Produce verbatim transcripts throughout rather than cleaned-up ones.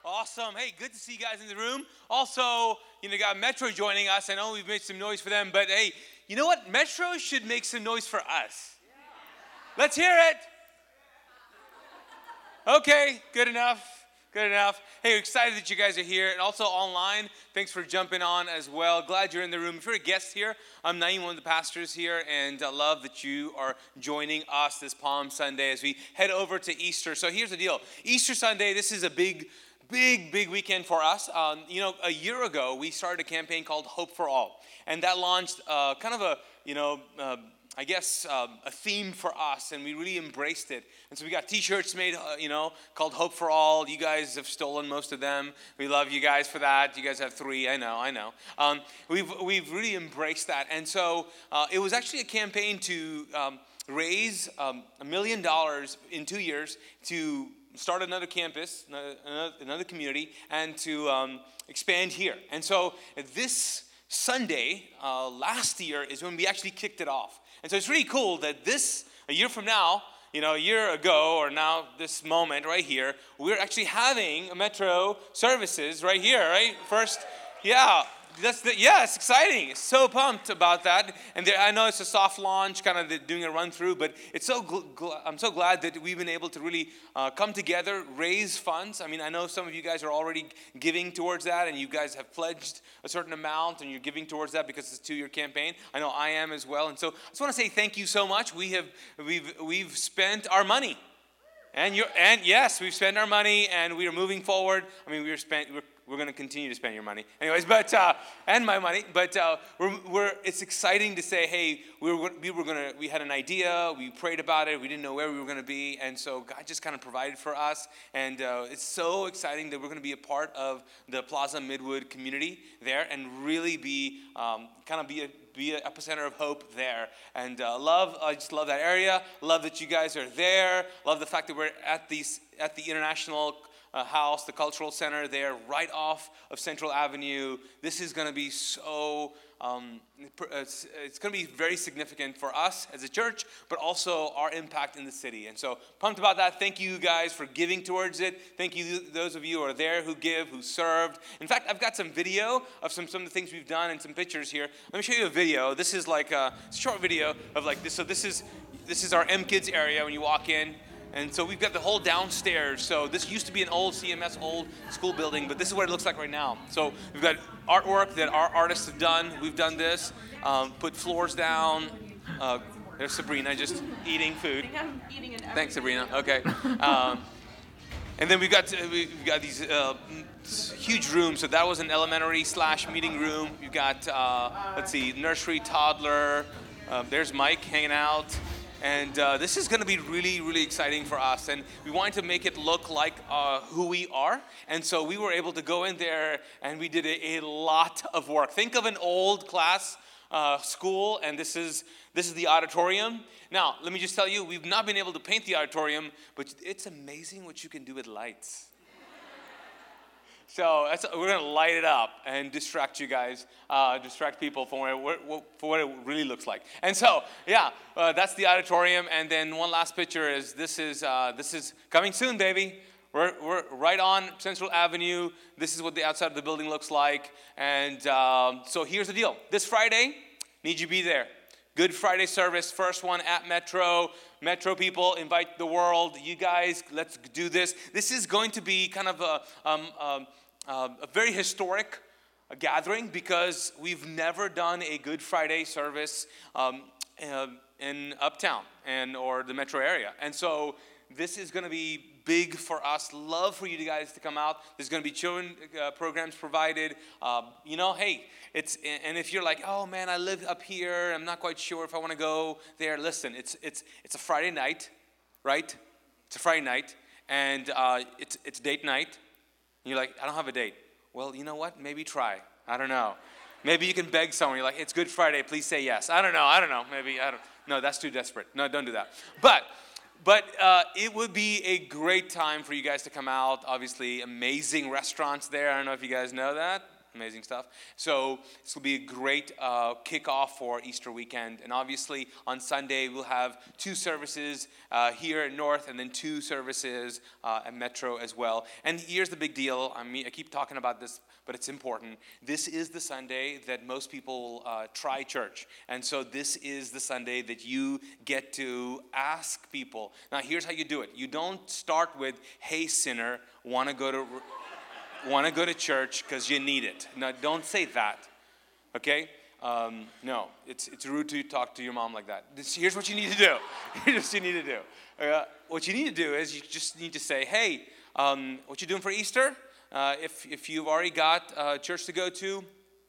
Awesome. Hey, good to see you guys in the room. Also, you know, got Metro joining us. I know we've made some noise for them, but hey, you know what? Metro should make some noise for us. Let's hear it. Okay, good enough. Good enough. Hey, we're excited that you guys are here. And also online, thanks for jumping on as well. Glad you're in the room. If you're a guest here, I'm Naeem, one of the pastors here, and I love that you are joining us this Palm Sunday as we head over to Easter. So here's the deal. Easter Sunday, this is a big, big, big weekend for us. Um, you know, a year ago, we started a campaign called Hope for All. And that launched uh, kind of a, you know, uh, I guess, uh, a theme for us, and we really embraced it. And so we got T-shirts made, uh, you know, called Hope for All. You guys have stolen most of them. We love you guys for that. You guys have three. I know, I know. Um, we've we've really embraced that. And so uh, it was actually a campaign to um, raise um, a million dollars in two years to start another campus, another, another community, and to um, expand here. And so this Sunday, uh, last year, is when we actually kicked it off. And so it's really cool that this, a year from now, you know, a year ago, or now this moment right here, we're actually having Metro services right here, right? First, yeah. That's the, yeah, it's exciting. So pumped about that. And there, I know it's a soft launch, kind of the, doing a run through, but it's so gl- gl- I'm so glad that we've been able to really uh, come together, raise funds. I mean, I know some of you guys are already giving towards that, and you guys have pledged a certain amount, and you're giving towards that because it's a two-year campaign. I know I am as well. And so I just want to say thank you so much. We have we've we've spent our money. And you and yes, we've spent our money, and we are moving forward. I mean, we were spent. We're, we're going to continue to spend your money, anyways. But uh, and my money. But uh, we're, we're. It's exciting to say, hey, we were we were gonna. We had an idea. We prayed about it. We didn't know where we were going to be, and so God just kind of provided for us. And uh, it's so exciting that we're going to be a part of the Plaza Midwood community there, and really be um, kind of be a. be an epicenter of hope there. And uh, love, I just love that area. Love that you guys are there. Love the fact that we're at these at the International uh, House, the Cultural Center there, right off of Central Avenue. This is going to be so, um, it's, it's going to be very significant for us as a church, but also our impact in the city. And so pumped about that. Thank you guys for giving towards it. Thank you those of you who are there, who give, who served. In fact, I've got some video of some, some of the things we've done and some pictures here. Let me show you a video. This is like a short video of like this. So this is, this is our M Kids area when you walk in. And so we've got the whole downstairs. So this used to be an old C M S, old school building, but this is what it looks like right now. So we've got artwork that our artists have done. We've done this, um, put floors down. Uh, there's Sabrina just eating food. I think I'm eating an Thanks, Sabrina. Okay. Um, and then we've got we've got these uh, huge rooms. So that was an elementary slash meeting room. You've got uh, let's see, nursery, toddler. Uh, there's Mike hanging out. And uh, this is going to be really, really exciting for us. And we wanted to make it look like uh, who we are. And so we were able to go in there, and we did a, a lot of work. Think of an old class uh, school, and this is this is the auditorium. Now, let me just tell you, we've not been able to paint the auditorium, but it's amazing what you can do with lights. So that's, we're going to light it up and distract you guys, uh, distract people from where, where, for what it really looks like. And so, yeah, uh, that's the auditorium. And then one last picture is this is uh, this is coming soon, baby. We're we're right on Central Avenue. This is what the outside of the building looks like. And um, so here's the deal. This Friday, need you to be there. Good Friday service, first one at Metro. Metro people, invite the world. You guys, let's do this. This is going to be kind of a, um, um, uh, a very historic uh, gathering because we've never done a Good Friday service um, uh, in Uptown and or the Metro area. And so this is going to be big for us. Love for you guys to come out. There's going to be children uh, programs provided. Uh, you know, hey, it's and if you're like, oh man, I live up here. I'm not quite sure if I want to go there. Listen, it's it's it's a Friday night, right? It's a Friday night, and uh, it's it's date night. And you're like, I don't have a date. Well, you know what? Maybe try. I don't know. Maybe you can beg someone. You're like, it's Good Friday. Please say yes. I don't know. I don't know. Maybe I don't. No, that's too desperate. No, don't do that. But. But uh, it would be a great time for you guys to come out. Obviously, amazing restaurants there. I don't know if you guys know that. Amazing stuff. So this will be a great uh, kickoff for Easter weekend. And obviously on Sunday we'll have two services uh, here at North, and then two services uh, at Metro as well. And here's the big deal. I mean, I keep talking about this, but it's important. This is the Sunday that most people uh, try church. And so this is the Sunday that you get to ask people. Now here's how you do it. You don't start with, hey sinner, want to go to want to go to church because you need it. No, don't say that. Okay? Um, no, it's it's rude to talk to your mom like that. This, here's what you need to do. Here's what you need to do. Uh, what you need to do is you just need to say, hey, um, what you doing for Easter? Uh, if if you've already got uh, church to go to,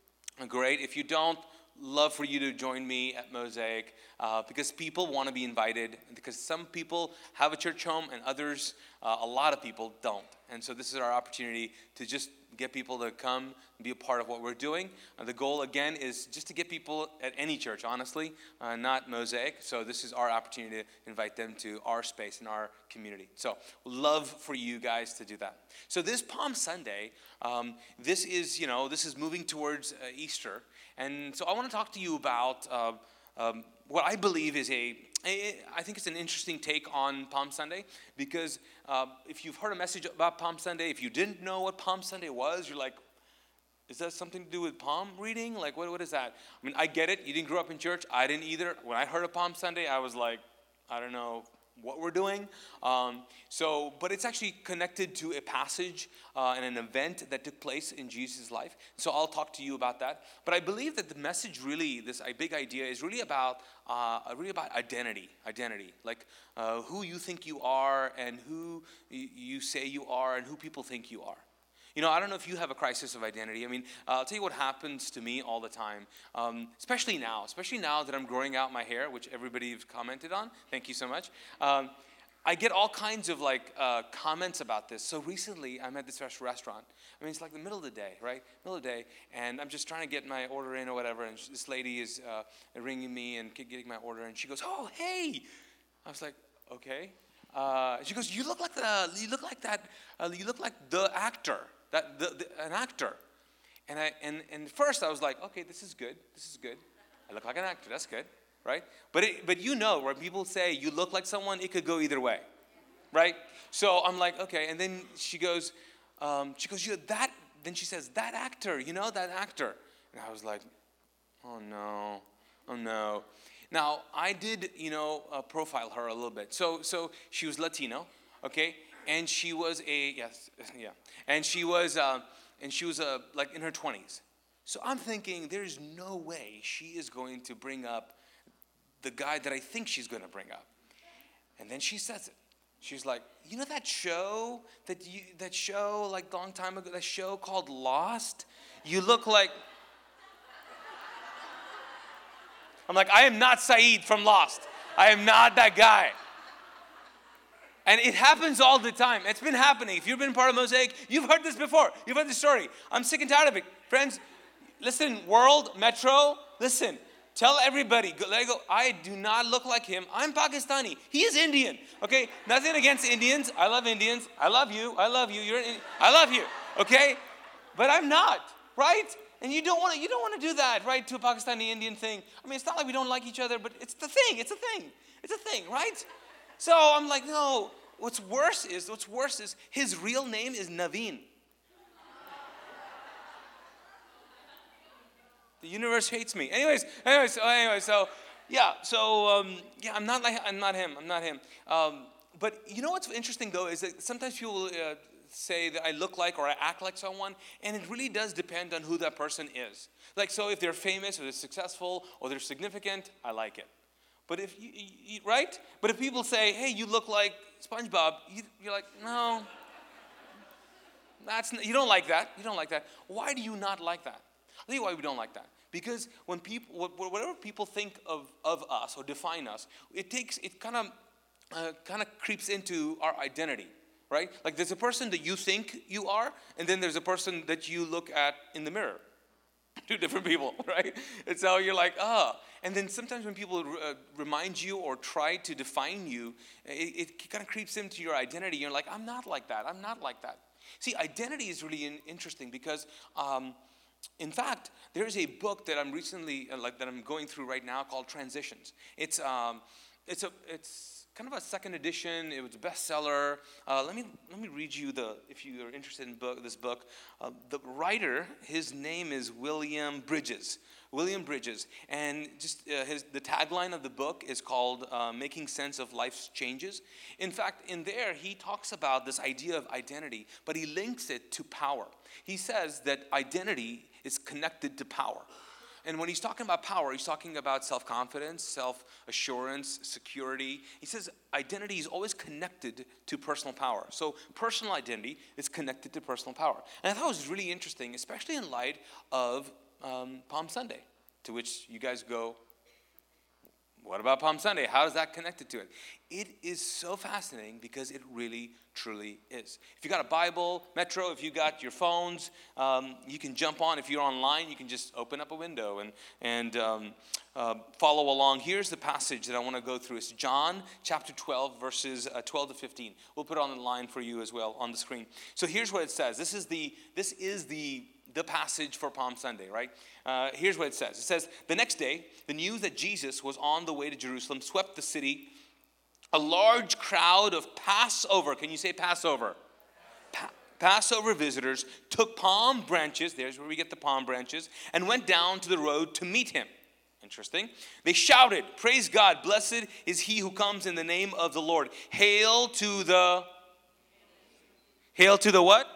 great. If you don't, love for you to join me at Mosaic uh, because people want to be invited. Because some people have a church home and others, uh, a lot of people don't. And so this is our opportunity to just get people to come and be a part of what we're doing. Uh, the goal, again, is just to get people at any church, honestly, uh, not Mosaic. So this is our opportunity to invite them to our space and our community. So love for you guys to do that. So this Palm Sunday, um, this is, you know, this is moving towards uh, Easter. And so I want to talk to you about uh, um, what I believe is a, a, I think it's an interesting take on Palm Sunday, because uh, if you've heard a message about Palm Sunday, if you didn't know what Palm Sunday was, you're like, is that something to do with palm reading? Like, what, what is that? I mean, I get it. You didn't grow up in church. I didn't either. When I heard of Palm Sunday, I was like, I don't know what we're doing. Um, so, but it's actually connected to a passage uh, and an event that took place in Jesus' life. So I'll talk to you about that. But I believe that the message really, this big idea, is really about uh, really about identity. Identity, like uh, who you think you are, and who you say you are, and who people think you are. You know, I don't know if you have a crisis of identity. I mean, uh, I'll tell you what happens to me all the time, um, especially now, especially now that I'm growing out my hair, which everybody's commented on. Thank you so much. Um, I get all kinds of like uh, comments about this. So recently, I'm at this restaurant. I mean, it's like the middle of the day, right? Middle of the day, and I'm just trying to get my order in or whatever, and this lady is uh, ringing me and getting my order, and she goes, "Oh, hey!" I was like, "Okay." Uh, she goes, "You look like the, you look like that, uh, you look like the actor." That the, the, an actor, and I and and first I was like, okay, this is good, this is good. I look like an actor, that's good, right? But it, but you know, when people say you look like someone, it could go either way, right? So I'm like, okay, and then she goes, um, she goes, you that. Then she says, that actor, you know, that actor, and I was like, oh no, oh no. Now I did, you know, uh, profile her a little bit. So so she was Latino, okay. And she was a yes, yeah, and she was uh, and she was uh, like in her twenties. So I'm thinking, there's no way she is going to bring up the guy that I think she's going to bring up. And then she says it. She's like, you know that show that you that show like a long time ago, that show called Lost? You look like. I'm like, I am not Saeed from Lost. I am not that guy. And it happens all the time. It's been happening. If you've been part of Mosaic, you've heard this before. You've heard this story. I'm sick and tired of it. Friends, listen, world, Metro, listen. Tell everybody, go, let go, I do not look like him. I'm Pakistani. He is Indian. Okay? Nothing against Indians. I love Indians. I love you. I love you. You're an Indian. I love you. Okay? But I'm not, right? And you don't want to you don't want to do that, right? To a Pakistani Indian thing. I mean, it's not like we don't like each other, but it's the thing. It's a thing. It's a thing, right? So I'm like, no. What's worse is, what's worse is his real name is Naveen. The universe hates me. Anyways, anyways, so anyway, so yeah, so um, yeah, I'm not like I'm not him. I'm not him. Um, but you know what's interesting though is that sometimes people uh, say that I look like or I act like someone, and it really does depend on who that person is. Like, so if they're famous or they're successful or they're significant, I like it. But if you, you, right? But if people say, hey, you look like SpongeBob, you, you're like, no, that's you don't like that. You don't like that. Why do you not like that? I'll tell you why we don't like that. Because when people, whatever people think of, of us or define us, it takes, it kind of, uh, kind of creeps into our identity, right? Like there's a person that you think you are, and then there's a person that you look at in the mirror. Two different people, right? And so you're like, ah. Oh. And then sometimes when people uh, remind you or try to define you, it, it kind of creeps into your identity. You're like, I'm not like that. I'm not like that. See, identity is really in, interesting because um, in fact, there's a book that I'm recently, uh, like that I'm going through right now called Transitions. It's, um, it's, a, it's kind of a second edition. It was a bestseller. Uh, let me, let me read you the, if you are interested in book, this book. Uh, the writer, his name is William Bridges. William Bridges. And just uh, his, the tagline of the book is called uh, Making Sense of Life's Changes. In fact, in there, he talks about this idea of identity, but he links it to power. He says that identity is connected to power. And when he's talking about power, he's talking about self-confidence, self-assurance, security. He says identity is always connected to personal power. So personal identity is connected to personal power. And I thought it was really interesting, especially in light of um, Palm Sunday, to which you guys go, what about Palm Sunday? How is that connected to it? It is so fascinating because it really, truly is. If you got a Bible, Metro, if you got your phones, um, you can jump on. If you're online, you can just open up a window and, and um, uh, follow along. Here's the passage that I want to go through. It's John chapter twelve, verses uh, twelve to fifteen. We'll put it on the line for you as well on the screen. So here's what it says. This is the, this is the, the passage for Palm Sunday, right? Uh, here's what it says. It says, the next day, the news that Jesus was on the way to Jerusalem swept the city. A large crowd of Passover, can you say Passover? Pa- Passover visitors took palm branches, there's where we get the palm branches, and went down to the road to meet him. Interesting. They shouted, praise God, blessed is he who comes in the name of the Lord. Hail to the, hail to the what?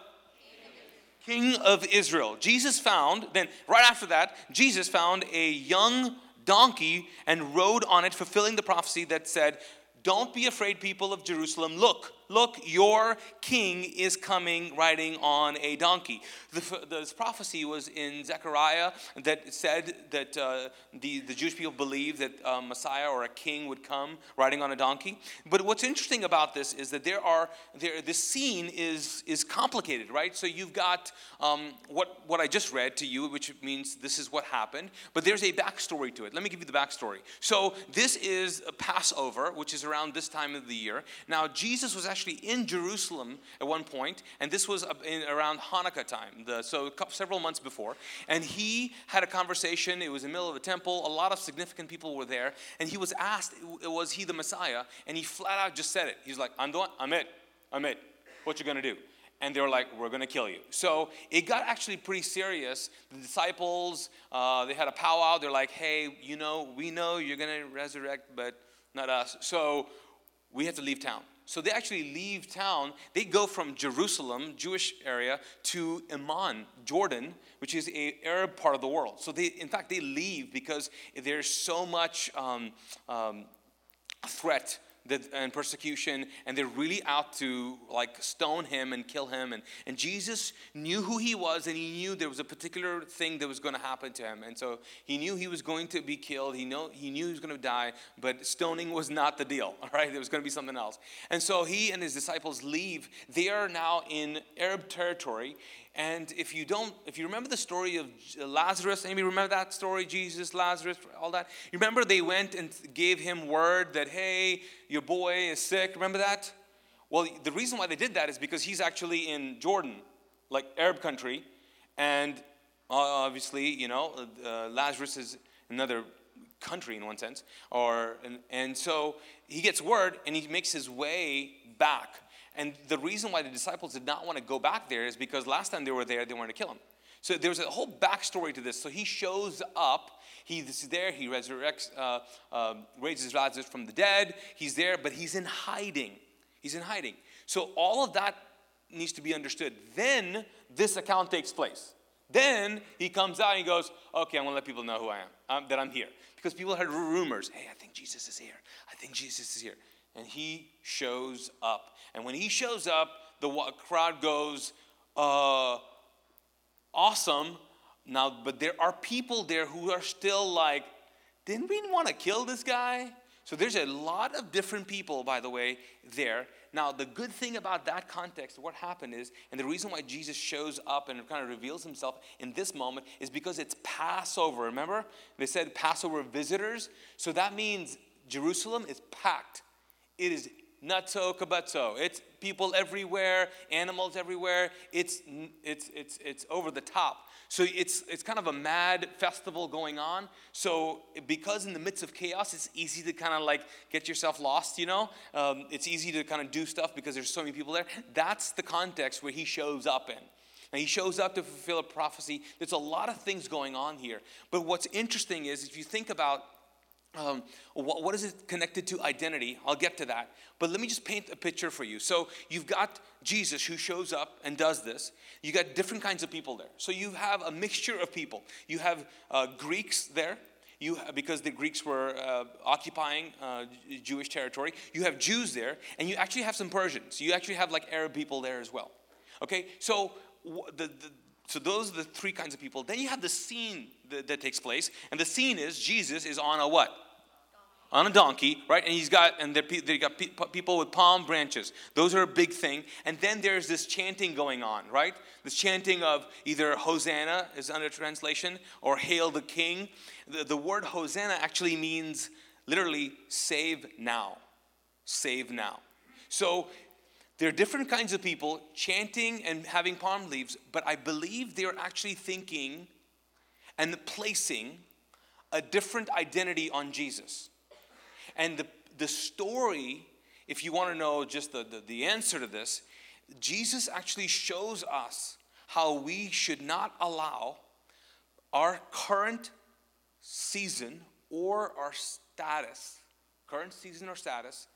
King of Israel. Jesus found, then right after that, Jesus found a young donkey and rode on it, fulfilling the prophecy that said, don't be afraid, people of Jerusalem. Look, look, your king is coming riding on a donkey. The, this prophecy was in Zechariah that said that uh, the, the Jewish people believed that a Messiah or a king would come riding on a donkey. But what's interesting about this is that there are, there, this scene is, is complicated, right? So you've got um, what, what I just read to you, which means this is what happened. But there's a backstory to it. Let me give you the backstory. So this is a Passover, which is around this time of the year. Now, Jesus was actually in Jerusalem at one point, and this was in, around Hanukkah time, the, so a couple, several months before, and he had a conversation. It was in the middle of a temple. A lot of significant people were there, and he was asked, was he the Messiah? And he flat out just said it. He's like, I'm the one, I'm it, I'm it. What you gonna do? And they were like, we're going to kill you. So it got actually pretty serious. The disciples, uh, they had a powwow. They're like, hey, you know, we know you're going to resurrect, but not us. So we have to leave town. So they actually leave town. They go from Jerusalem, Jewish area, to Amman, Jordan, which is an Arab part of the world. So they, in fact, they leave because there's so much um, um, threat that, and persecution, and they're really out to like stone him and kill him. And, and Jesus knew who he was, and he knew there was a particular thing that was going to happen to him. And so he knew he was going to be killed. He, know, he knew he was going to die, but stoning was not the deal, all right? There was going to be something else. And so he and his disciples leave. They are now in Arab territory. And if you don't, if you remember the story of Lazarus, anybody remember that story, Jesus, Lazarus, all that? You remember they went and gave him word that, hey, your boy is sick. Remember that? Well, the reason why they did that is because he's actually in Jordan, like Arab country. And obviously, you know, uh, Lazarus is another country in one sense. Or and, and so he gets word and he makes his way back. And the reason why the disciples did not want to go back there is because last time they were there, they wanted to kill him. So there's a whole backstory to this. So he shows up. He's there. He resurrects, uh, uh, raises Lazarus from the dead. He's there, but he's in hiding. He's in hiding. So all of that needs to be understood. Then this account takes place. Then he comes out and he goes, okay, I'm going to let people know who I am, um, that I'm here. Because people heard rumors. Hey, I think Jesus is here. I think Jesus is here. And he shows up. And when he shows up, the crowd goes, uh, awesome. Now, but there are people there who are still like, didn't we want to kill this guy? So there's a lot of different people, by the way, there. Now, the good thing about that context, what happened is, and the reason why Jesus shows up and kind of reveals himself in this moment is because it's Passover. Remember? They said Passover visitors. So that means Jerusalem is packed. It is nutso, kabutso. It's people everywhere, animals everywhere. It's it's it's it's over the top. So it's it's kind of a mad festival going on. So because in the midst of chaos, it's easy to kind of like get yourself lost, you know. Um, it's easy to kind of do stuff because there's so many people there. That's the context where he shows up in. And he shows up to fulfill a prophecy. There's a lot of things going on here. But what's interesting is if you think about Um, what, what is it connected to identity? I'll get to that. But let me just paint a picture for you. So you've got Jesus who shows up and does this. You got different kinds of people there. So you have a mixture of people. You have uh, Greeks there, you because the Greeks were uh, occupying uh, Jewish territory. You have Jews there, and you actually have some Persians. You actually have like Arab people there as well. Okay, so the, the So those are the three kinds of people. Then you have the scene that, that takes place. And the scene is Jesus is on a what? Donkey. On a donkey, right? And he's got, and they got people with palm branches. Those are a big thing. And then there's this chanting going on, right? This chanting of either Hosanna is under translation or Hail the King. The, the word Hosanna actually means literally save now. Save now. So there are different kinds of people chanting and having palm leaves, but I believe they're actually thinking and placing a different identity on Jesus. And the, the story, if you want to know just the, the, the answer to this, Jesus actually shows us how we should not allow our current season or our status, current season or status,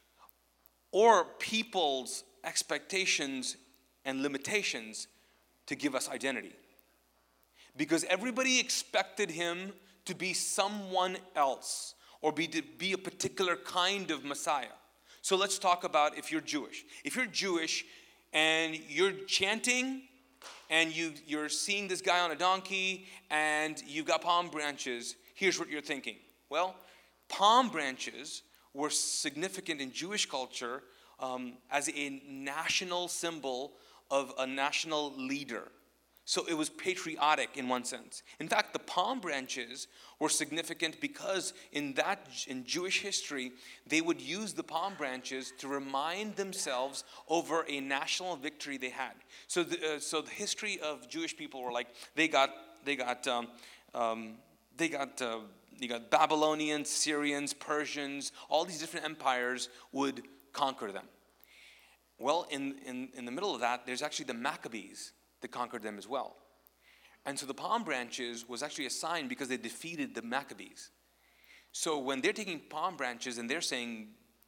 or people's expectations and limitations to give us identity. Because everybody expected him to be someone else or be to be a particular kind of Messiah. So let's talk about if you're Jewish. If you're Jewish and you're chanting and you, you're seeing this guy on a donkey and you've got palm branches, here's what you're thinking. Well, palm branches were significant in Jewish culture um, as a national symbol of a national leader. So it was patriotic in one sense. In fact, the palm branches were significant because in that in Jewish history, they would use the palm branches to remind themselves over a national victory they had. So the, uh, so the history of Jewish people were like they got they got um, um, they got. Uh, You got Babylonians, Syrians, Persians, all these different empires would conquer them. Well, in, in, in the middle of that, there's actually the Maccabees that conquered them as well. And so the palm branches was actually a sign because they defeated the Maccabees. So when they're taking palm branches and they're saying,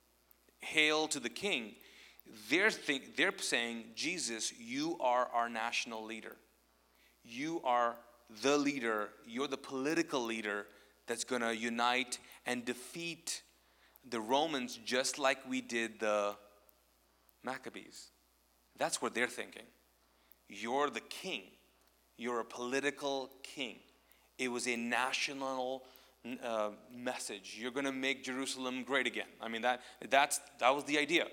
"Hail to the King," they're, think, they're saying, "Jesus, you are our national leader. You are the leader. You're the political leader that's going to unite and defeat the Romans just like we did the Maccabees." That's what they're thinking. You're the king. You're a political king. It was a national uh, message. You're going to make Jerusalem great again. I mean, that that's that was the idea.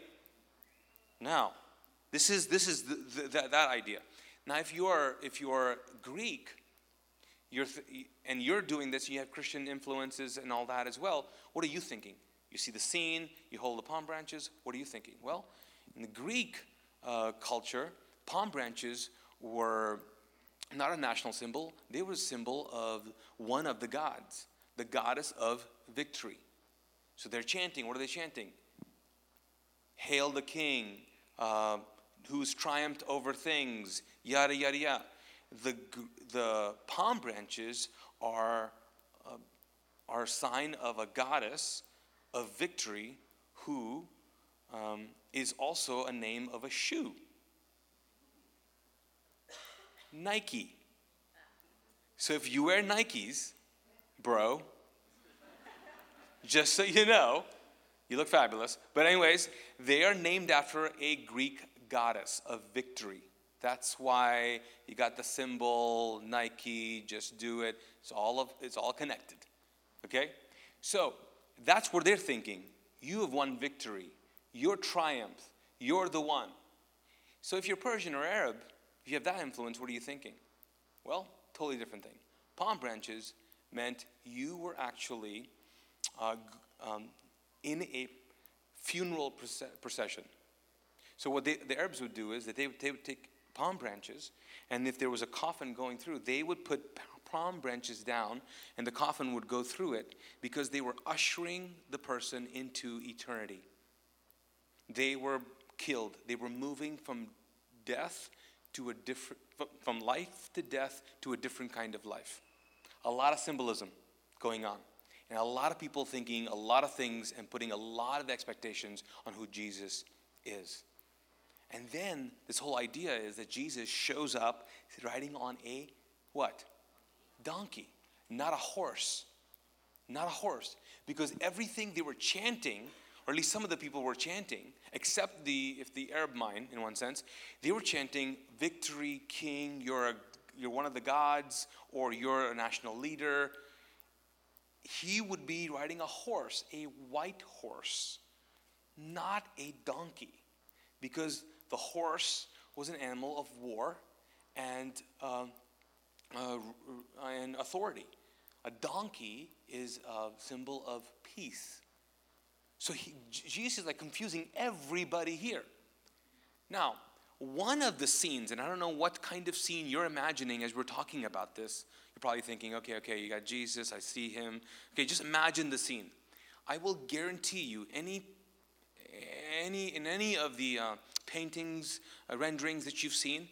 Now, this is this is the, the, that, that idea. Now, if you're if you're Greek, You're th- and you're doing this, you have Christian influences and all that as well. What are you thinking? You see the scene, you hold the palm branches. What are you thinking? Well, in the Greek uh, culture, palm branches were not a national symbol. They were a symbol of one of the gods, the goddess of victory. So they're chanting. What are they chanting? Hail the King, uh, who's triumphed over things, yada, yada, yada. The, the palm branches are, uh, are a sign of a goddess of victory who um, is also a name of a shoe. Nike. So if you wear Nikes, bro, just so you know, you look fabulous. But anyways, they are named after a Greek goddess of victory. That's why you got the symbol, Nike, just do it. It's all of it's all connected. Okay? So that's what they're thinking. You have won victory. Your triumph. You're the one. So if you're Persian or Arab, if you have that influence, what are you thinking? Well, totally different thing. Palm branches meant you were actually uh, um, in a funeral procession. So what they, the Arabs would do is that they would, they would take palm branches, and if there was a coffin going through, they would put palm branches down, and the coffin would go through it because they were ushering the person into eternity. They were killed. They were moving from death to a different, from life to death to a different kind of life. A lot of symbolism going on. And a lot of people thinking a lot of things and putting a lot of expectations on who Jesus is. And then this whole idea is that Jesus shows up riding on a what? Donkey, not a horse. Not a horse. Because everything they were chanting, or at least some of the people were chanting, except the if the Arab mind, in one sense, they were chanting, victory, king, you're a, you're one of the gods, or you're a national leader. He would be riding a horse, a white horse, not a donkey, because the horse was an animal of war and uh, uh, and authority. A donkey is a symbol of peace. So he, Jesus is like confusing everybody here. Now, one of the scenes, and I don't know what kind of scene you're imagining as we're talking about this. You're probably thinking, okay, okay, you got Jesus, I see him. Okay, just imagine the scene. I will guarantee you, any, any in any of the uh, paintings, uh, renderings that you've seen,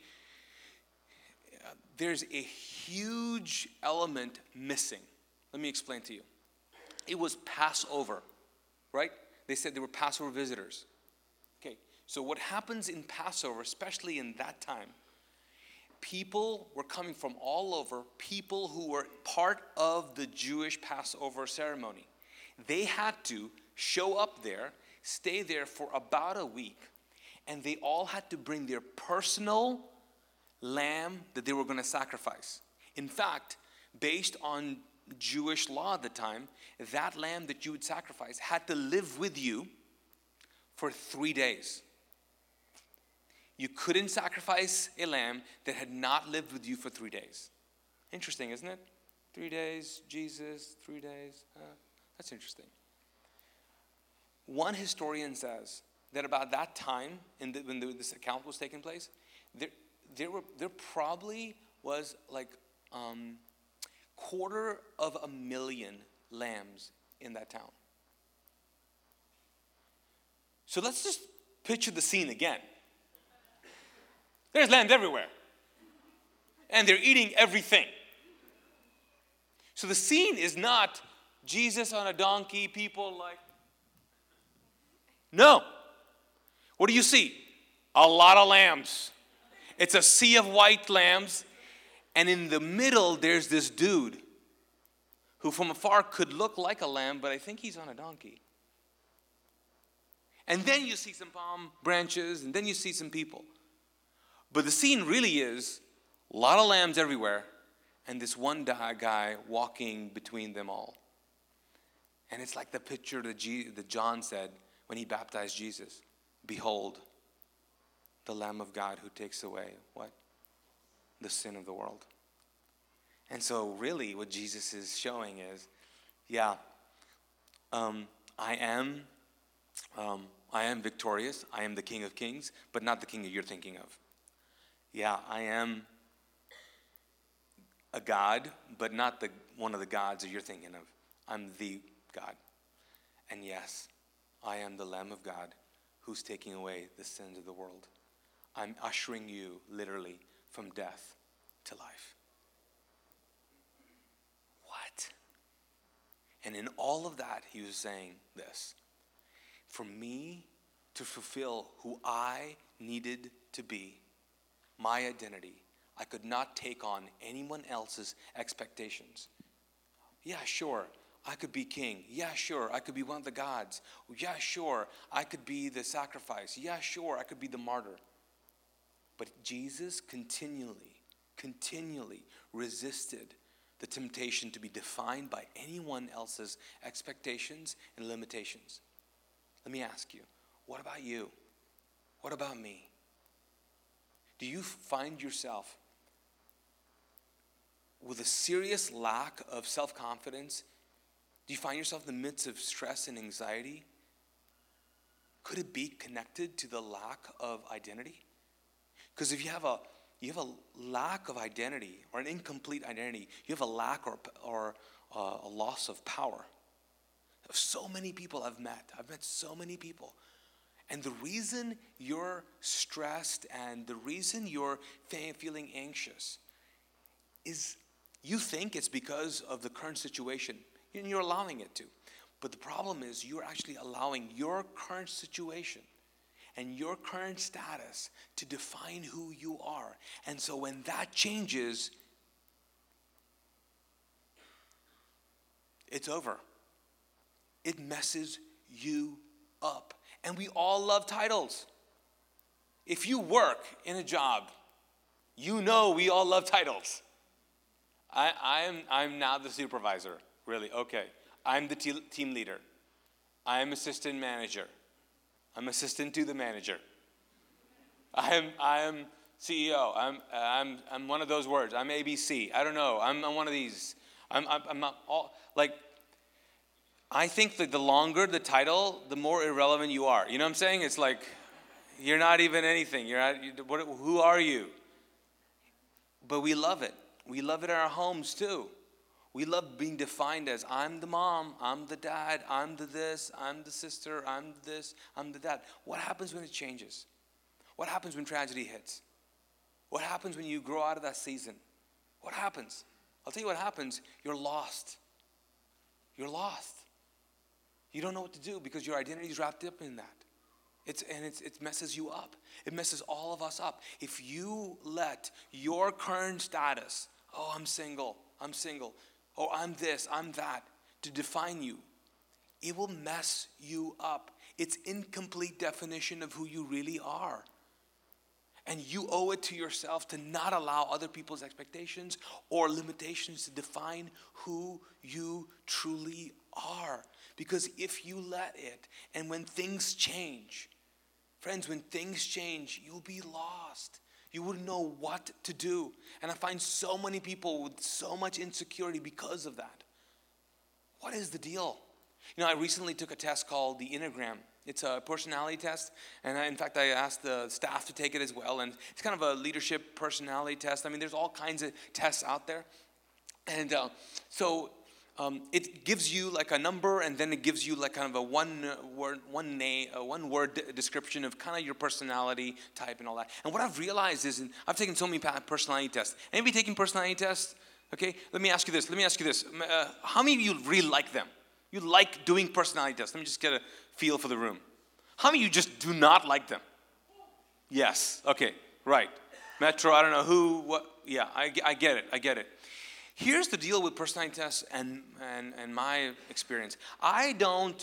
uh, there's a huge element missing. Let me explain to you. It was Passover, right? They said they were Passover visitors. Okay, so what happens in Passover, especially in that time, people were coming from all over, people who were part of the Jewish Passover ceremony. They had to show up there, stay there for about a week, and they all had to bring their personal lamb that they were going to sacrifice. In fact, based on Jewish law at the time, that lamb that you would sacrifice had to live with you for three days. You couldn't sacrifice a lamb that had not lived with you for three days. Interesting, isn't it? Three days, Jesus, three days. Uh, that's interesting. One historian says that about that time, in the, when the, this account was taking place, there, there, were, there probably was like um, quarter of a million lambs in that town. So let's just picture the scene again. There's lambs everywhere. And they're eating everything. So the scene is not Jesus on a donkey, people like... No. What do you see? A lot of lambs. It's a sea of white lambs. And in the middle, there's this dude who from afar could look like a lamb, but I think he's on a donkey. And then you see some palm branches, and then you see some people. But the scene really is a lot of lambs everywhere, and this one guy walking between them all. And it's like the picture that, G- that John said when he baptized Jesus. Behold, the Lamb of God who takes away, what? The sin of the world. And so really what Jesus is showing is, yeah, um, I am, um, I am victorious. I am the King of Kings, but not the King that you're thinking of. Yeah, I am a God, but not the one of the gods that you're thinking of. I'm the God. And yes, I am the Lamb of God who's taking away the sins of the world. I'm ushering you literally from death to life. What? And in all of that, he was saying this. For me to fulfill who I needed to be, my identity, I could not take on anyone else's expectations. Yeah, sure, I could be king. Yeah, sure, I could be one of the gods. Yeah, sure, I could be the sacrifice. Yeah, sure, I could be the martyr. But Jesus continually, continually resisted the temptation to be defined by anyone else's expectations and limitations. Let me ask you, what about you? What about me? Do you find yourself with a serious lack of self-confidence? Do you find yourself in the midst of stress and anxiety? Could it be connected to the lack of identity? Because if you have a you have a lack of identity or an incomplete identity, you have a lack or or uh, a loss of power. So many people I've met, I've met so many people. And the reason you're stressed and the reason you're feeling anxious is you think it's because of the current situation, and you're allowing it to. But the problem is you're actually allowing your current situation and your current status to define who you are. And so when that changes, it's over. It messes you up. And we all love titles. If you work in a job, you know we all love titles. I, I'm, I'm now the supervisor, really, okay. I'm the te- team leader. I'm assistant manager. I'm assistant to the manager. I'm, I'm C E O. I'm, I'm, I'm one of those words. I'm A B C. I don't know. I'm, I'm one of these. I'm, I'm, I'm not all, like, I think that the longer the title, the more irrelevant you are. You know what I'm saying? It's like, you're not even anything. You're not, you, what, who are you? But we love it. We love it in our homes too. We love being defined as, I'm the mom, I'm the dad, I'm the this, I'm the sister, I'm this, I'm the that. What happens when it changes? What happens when tragedy hits? What happens when you grow out of that season? What happens? I'll tell you what happens. You're lost. You're lost. You don't know what to do because your identity is wrapped up in that. It's, and it's, it messes you up. It messes all of us up. If you let your current status, oh, I'm single, I'm single, oh, I'm this, I'm that, to define you, it will mess you up. It's incomplete definition of who you really are. And you owe it to yourself to not allow other people's expectations or limitations to define who you truly are. Because if you let it, and when things change, friends, when things change, you'll be lost. You wouldn't know what to do. And I find so many people with so much insecurity because of that. What is the deal? You know, I recently took a test called the Enneagram. It's a personality test, and I, in fact, I asked the staff to take it as well, and it's kind of a leadership personality test. I mean, there's all kinds of tests out there, and uh, so um, it gives you like a number, and then it gives you like kind of a one word, one name, a one word description of kind of your personality type and all that. And what I've realized is, and I've taken so many personality tests. Anybody taking personality tests? Okay, let me ask you this. Let me ask you this. Uh, how many of you really like them? You like doing personality tests? Let me just get a feel for the room. How many of you just do not like them? Yes. Okay. Right. Metro. I don't know who. What? Yeah. I, I get it. I get it. Here's the deal with personality tests and and and my experience. I don't.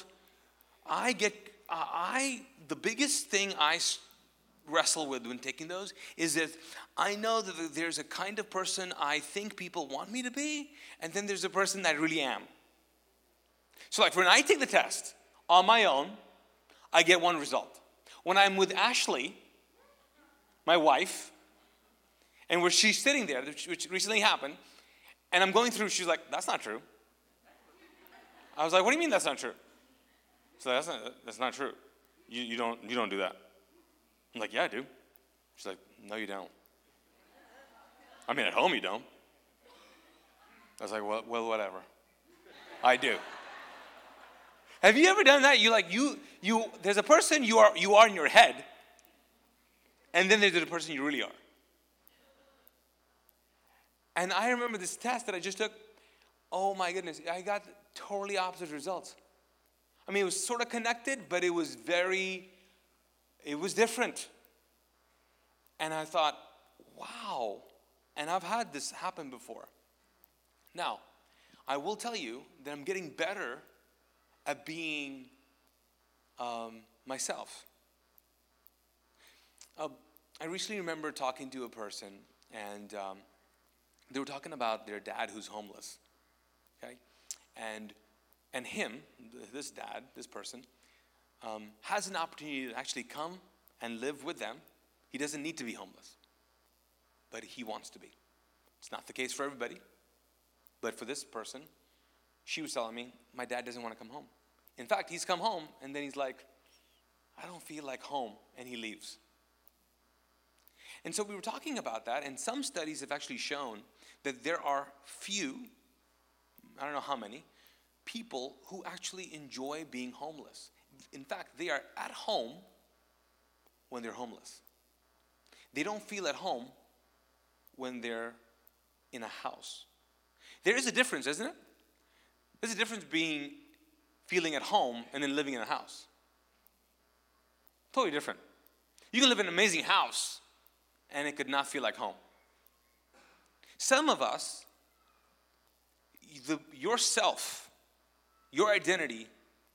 I get. Uh, I the biggest thing I wrestle with when taking those is that I know that there's a kind of person I think people want me to be, and then there's a person that I really am. So like when I take the test on my own, I get one result. When I'm with Ashley, my wife, and where she's sitting there, which recently happened, and I'm going through, she's like, that's not true. I was like, what do you mean that's not true? So that's not, that's not true. You, you don't you don't do that. I'm like, yeah, I do. She's like, no, you don't. I mean, at home you don't. I was like, well, well whatever. I do. Have you ever done that? You like you you there's a person you are you are in your head, and then there's the person you really are. And I remember this test that I just took. Oh my goodness, I got totally opposite results. I mean, it was sort of connected, but it was very, it was different. And I thought, wow. And I've had this happen before. Now, I will tell you that I'm getting better at being um, myself. Uh, I recently remember talking to a person, and um, they were talking about their dad who's homeless. Okay, and and him, this dad, this person, um, has an opportunity to actually come and live with them. He doesn't need to be homeless, but he wants to be. It's not the case for everybody, but for this person, she was telling me, my dad doesn't want to come home. In fact, he's come home, and then he's like, I don't feel like home, and he leaves. And so we were talking about that, and some studies have actually shown that there are few, I don't know how many, people who actually enjoy being homeless. In fact, they are at home when they're homeless. They don't feel at home when they're in a house. There is a difference, isn't it? There's a difference being feeling at home and then living in a house. Totally different. You can live in an amazing house and it could not feel like home. Some of us, the, yourself, your identity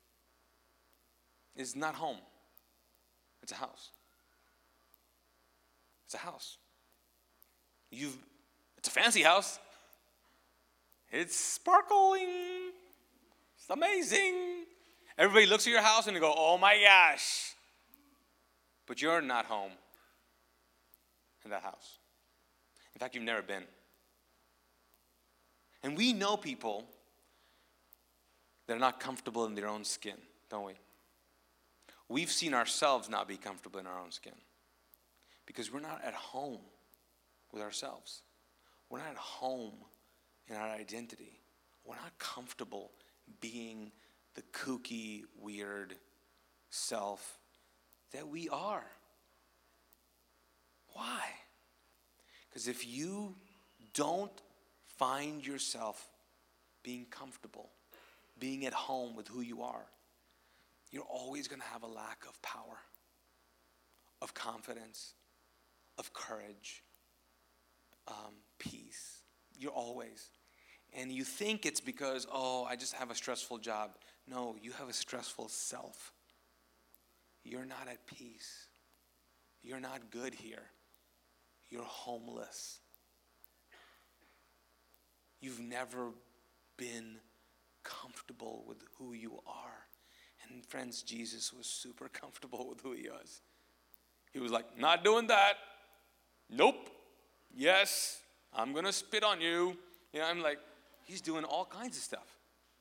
is not home. It's a house. It's a house. You've, it's a fancy house. It's sparkling. It's amazing. Everybody looks at your house and they go, oh my gosh. But you're not home in that house. In fact, you've never been. And we know people that are not comfortable in their own skin, don't we? We've seen ourselves not be comfortable in our own skin because we're not at home with ourselves. We're not at home in our identity. We're not comfortable being the kooky, weird self that we are. Why? Because if you don't find yourself being comfortable, being at home with who you are, you're always going to have a lack of power, of confidence, of courage, um, peace. You're always. And you think it's because, oh, I just have a stressful job. No, you have a stressful self. You're not at peace. You're not good here. You're homeless. You've never been comfortable with who you are. And friends, Jesus was super comfortable with who he was. He was like, not doing that. Nope. Yes, I'm going to spit on you. You know, I'm like, he's doing all kinds of stuff.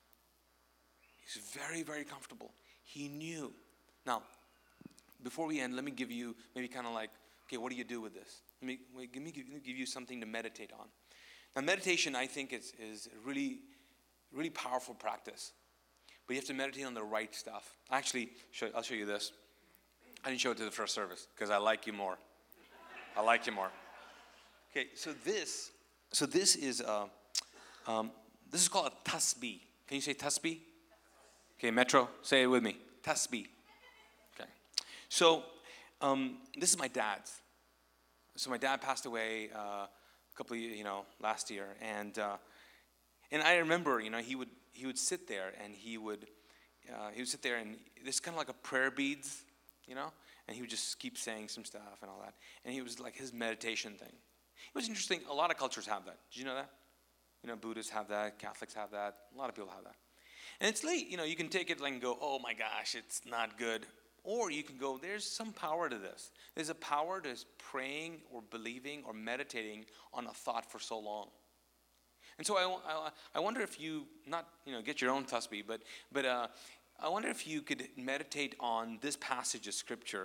He's very, very comfortable. He knew. Now, before we end, let me give you maybe kind of like, okay, what do you do with this? Let me, wait, give me give, give you something to meditate on. Now, meditation, I think, is, is a really, really powerful practice. But you have to meditate on the right stuff. Actually, show, I'll show you this. I didn't show it to the first service because I like you more. I like you more. Okay, so this, so this is uh, um, this is called a tasbih. Can you say tasbih? Okay, Metro, say it with me. Tasbih. Okay. So um, this is my dad's. So my dad passed away uh, a couple of you know last year, and uh, and I remember you know he would he would sit there and he would uh, he would sit there and this kind of like a prayer beads, you know, and he would just keep saying some stuff and all that, and he was like his meditation thing. It was interesting. A lot of cultures have that. Did you know that? You know, Buddhists have that. Catholics have that. A lot of people have that. And it's late. You know, you can take it like and go, oh my gosh, it's not good. Or you can go, there's some power to this. There's a power to praying or believing or meditating on a thought for so long. And so I, I, I wonder if you, not, you know, get your own tasbih, but, but uh, I wonder if you could meditate on this passage of Scripture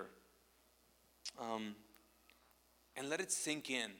um, and let it sink in.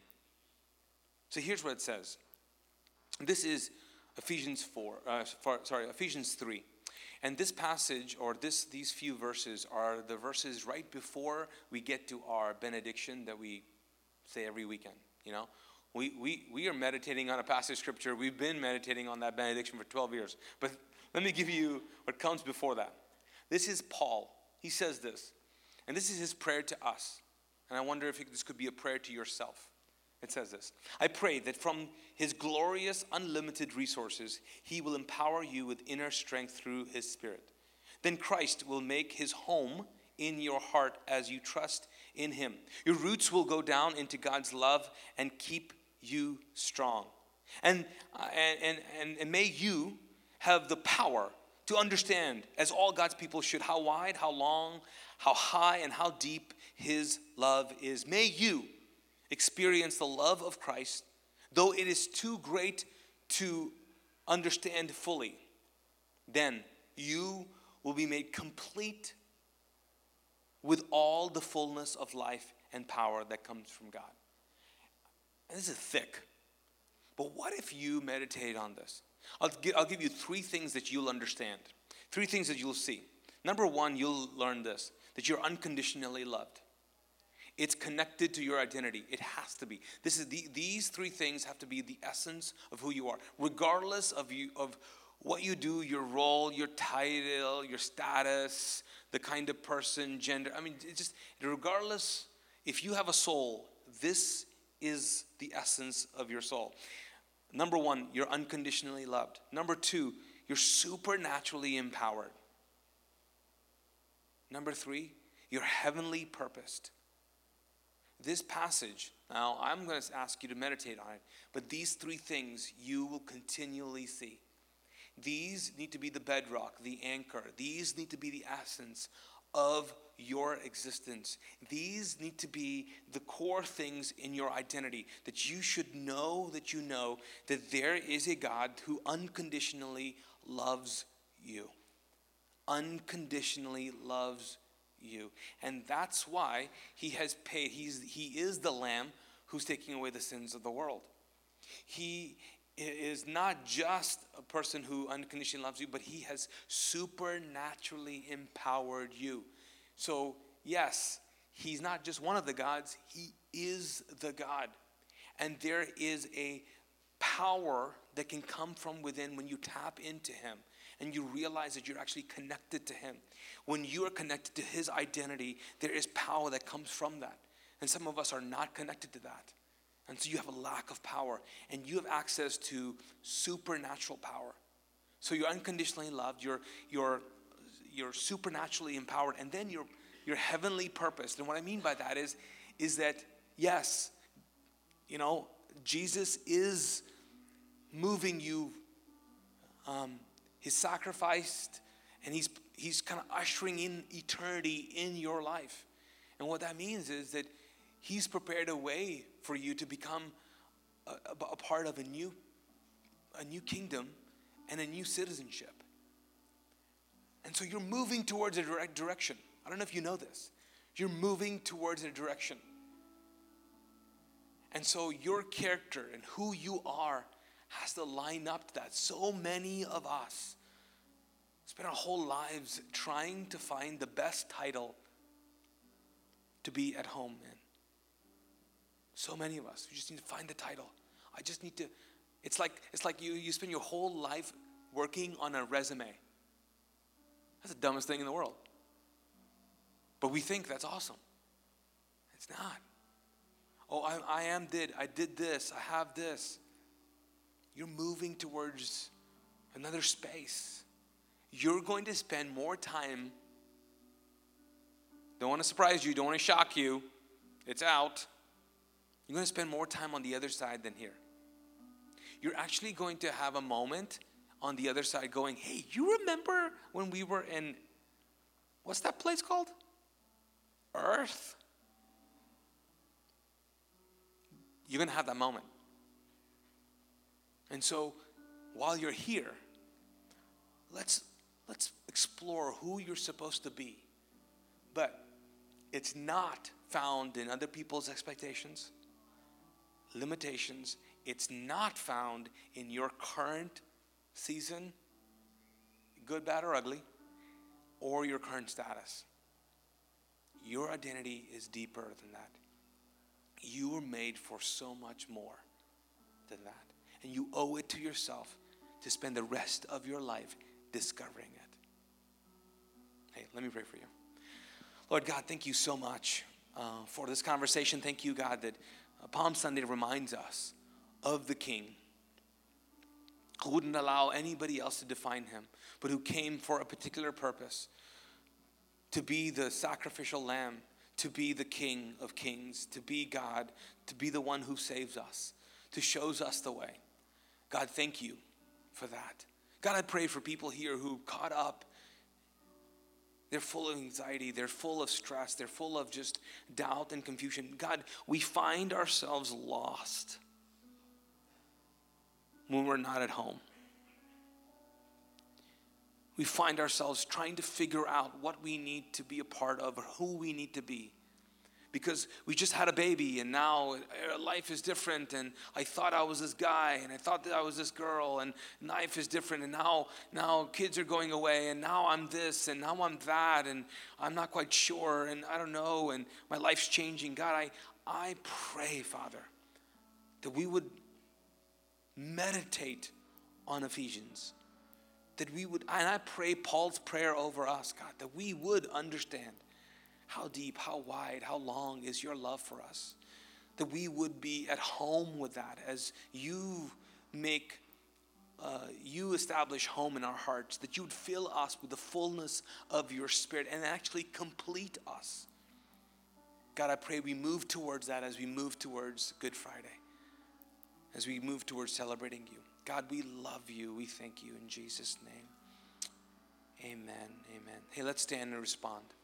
So here's what it says. This is Ephesians four, uh, for, sorry, Ephesians three. And this passage, or this these few verses, are the verses right before we get to our benediction that we say every weekend, you know. We, we, we are meditating on a passage of Scripture. We've been meditating on that benediction for twelve years. But let me give you what comes before that. This is Paul. He says this. And this is his prayer to us. And I wonder if this could be a prayer to yourself. It says this. I pray that from his glorious, unlimited resources, he will empower you with inner strength through his Spirit. Then Christ will make his home in your heart as you trust in him. Your roots will go down into God's love and keep you strong. And, uh, and, and, and, and may you have the power to understand, as all God's people should, how wide, how long, how high, and how deep his love is. May you experience the love of Christ, though it is too great to understand fully. Then you will be made complete with all the fullness of life and power that comes from God. And this is thick. But what if you meditate on this? I'll give, I'll give you three things that you'll understand. Three things that you'll see. Number one, you'll learn this, that you're unconditionally loved. It's connected to your identity. It has to be. This is the, these three things have to be the essence of who you are. Regardless of you of what you do, your role, your title, your status, the kind of person, gender. I mean, it's just regardless, if you have a soul, this is the essence of your soul. Number one, you're unconditionally loved. Number two, you're supernaturally empowered. Number three, you're heavenly purposed. This passage, now I'm going to ask you to meditate on it, but these three things you will continually see. These need to be the bedrock, the anchor. These need to be the essence of your existence. These need to be the core things in your identity, that you should know that you know that there is a God who unconditionally loves you. Unconditionally loves you. And that's why he has paid, he's, he is the Lamb who's taking away the sins of the world. He is not just a person who unconditionally loves you, but he has supernaturally empowered you. So yes, he's not just one of the gods, he is the God. And there is a power that can come from within when you tap into him and you realize that you're actually connected to him. When you are connected to his identity, there is power that comes from that. And some of us are not connected to that. And so you have a lack of power, and you have access to supernatural power. So you're unconditionally loved, you're you're you're supernaturally empowered, and then you're you're heavenly purposed. And what I mean by that is is that yes, you know, Jesus is moving you. Um, he's sacrificed, and he's he's kind of ushering in eternity in your life. And what that means is that he's prepared a way for you to become a, a part of a new, a new kingdom and a new citizenship. And so you're moving towards a direct direction. I don't know if you know this. You're moving towards a direction. And so your character and who you are has to line up to that. So many of us spend our whole lives trying to find the best title to be at home in. So many of us, we just need to find the title. I just need to, it's like it's like you, you spend your whole life working on a resume. That's the dumbest thing in the world. But we think that's awesome. It's not. Oh, I, I am did, I did this, I have this. You're moving towards another space. You're going to spend more time. Don't want to surprise you, don't want to shock you. It's out. You're going to spend more time on the other side than here. You're actually going to have a moment on the other side going, hey, you remember when we were in, what's that place called? Earth? You're going to have that moment. And so while you're here, let's let's explore who you're supposed to be. But it's not found in other people's expectations, limitations. It's not found in your current season, good, bad, or ugly, or your current status. Your identity is deeper than that. You were made for so much more than that. And you owe it to yourself to spend the rest of your life discovering it. Hey, let me pray for you. Lord God, thank you so much uh, for this conversation. Thank you, God, that uh, Palm Sunday reminds us of the King who wouldn't allow anybody else to define him, but who came for a particular purpose, to be the sacrificial lamb, to be the King of kings, to be God, to be the one who saves us, to shows us the way. God, thank you for that. God, I pray for people here who caught up. They're full of anxiety. They're full of stress. They're full of just doubt and confusion. God, we find ourselves lost when we're not at home. we find ourselves trying to figure out what we need to be a part of or who we need to be. Because we just had a baby and now life is different, and I thought I was this guy and I thought that I was this girl, and life is different, and now now kids are going away, and now I'm this and now I'm that, and I'm not quite sure, and I don't know, and my life's changing. God, I, I pray, Father, that we would meditate on Ephesians. That we would, and I pray Paul's prayer over us, God, that we would understand how deep, how wide, how long is your love for us. That we would be at home with that as you make, uh, you establish home in our hearts. That you would fill us with the fullness of your Spirit and actually complete us. God, I pray we move towards that as we move towards Good Friday. As we move towards celebrating you. God, we love you. We thank you in Jesus' name. Amen. Amen. Hey, let's stand and respond.